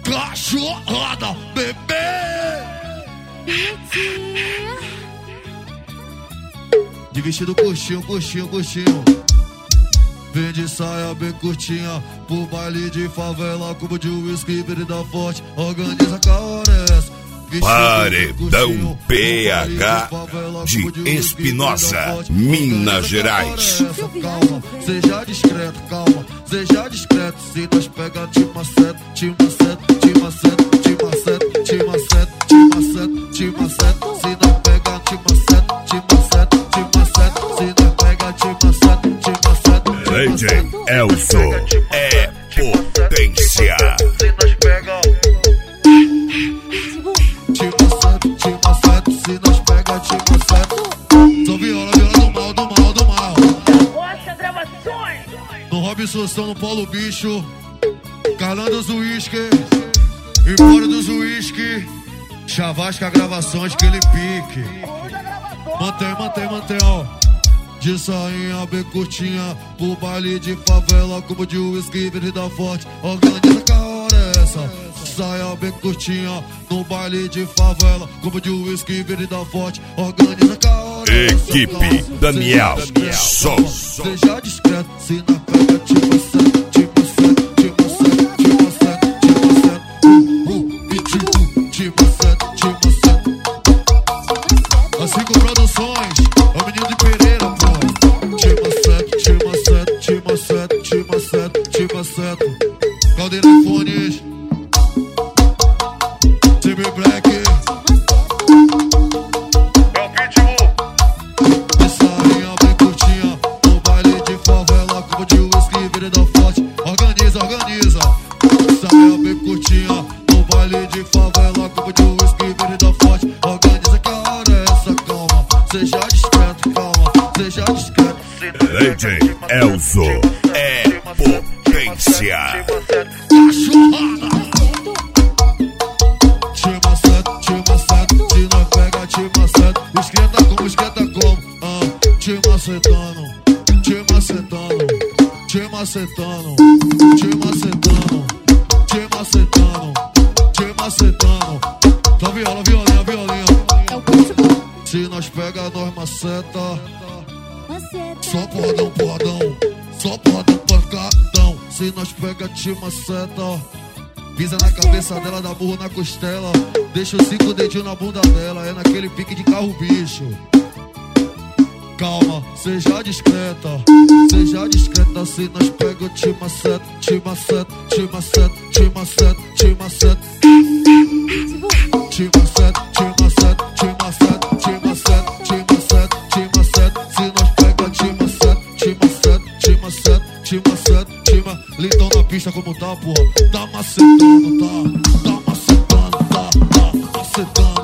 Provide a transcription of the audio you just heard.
cachorrada, bebê. De vestido coxinho, coxinho, coxinho. Vem de saia bem curtinha, pro baile de favela, cubo de uísque, bebida forte, organiza com a hora. Paredão PH de Espinosa, Minas Gerais. Calma, seja discreto, calma, seja discreto. Se nós pega, te maceta, te maceta, te maceta, te maceta, te maceta, te maceta, te maceta. Se nós pega, te maceta, te maceta, te maceta. Se nós pega, te maceta, te maceta. DJ Elzo é potência. Se nós pega, te maceta, se nós pega, te maceta. Sou viola, viola do mal, do mal, do mal. Rocha Gravações. No Robson, no Paulo Bicho, calando os uísque, e fora dos uísque, Chavasca Gravações, que ele pique. Mantém, mantém, mantém, ó. De sainha bem curtinha, pro baile de favela, cubo de uísque, bebida forte, organiza com a hora essa. Saia bem curtinha, no baile de favela, cubo de uísque, bebida forte, organiza com a hora essa. Equipe Daniel Sol. Seja discreto, se na pega, te maceta, te maceta, te maceta, te maceta, te maceta, te maceta, te maceta. Assim com produções, é o menino de Pereira, pô. Te maceta, te maceta, te maceta, te maceta, te maceta. Caldeira Fones, CB Black. De sainha bem curtinha, no baile de favela, cubo de uísque, bebida forte, organiza, organiza. Sainha bem curtinha, no baile de favela, cubo de uísque, bebida forte, organiza que a hora é essa, calma. Seja discreto, calma, seja discreto. DJ Elzo é potência. Cachorrada. Te maceta, se nós pega, te maceta. Esquenta como, esquenta como. Te macetando, te macetando, te macetando, te macetando, te macetando, te macetando. Tá viola, violinha, violinha. Se nós pega, nós maceta. Só porradão, porradão, só porradão, pancadão. Se nós pega, te maceta. Pisa na cabeça dela, dá burro na costela. Deixa os 5 dedinhos na bunda dela. É naquele pique de carro bicho. Calma, seja discreta, seja discreta. Se nós pega, te maceta, te maceta, te maceta, te maceta, te maceta. Te maceta, te maceta, te maceta, te maceta, te maceta, te maceta. Se nós pega, te maceta, te maceta, te maceta, te maceta, te maceta. Lindão na pista como tá, porra. Tá macetando, tá macetando, tá macetando.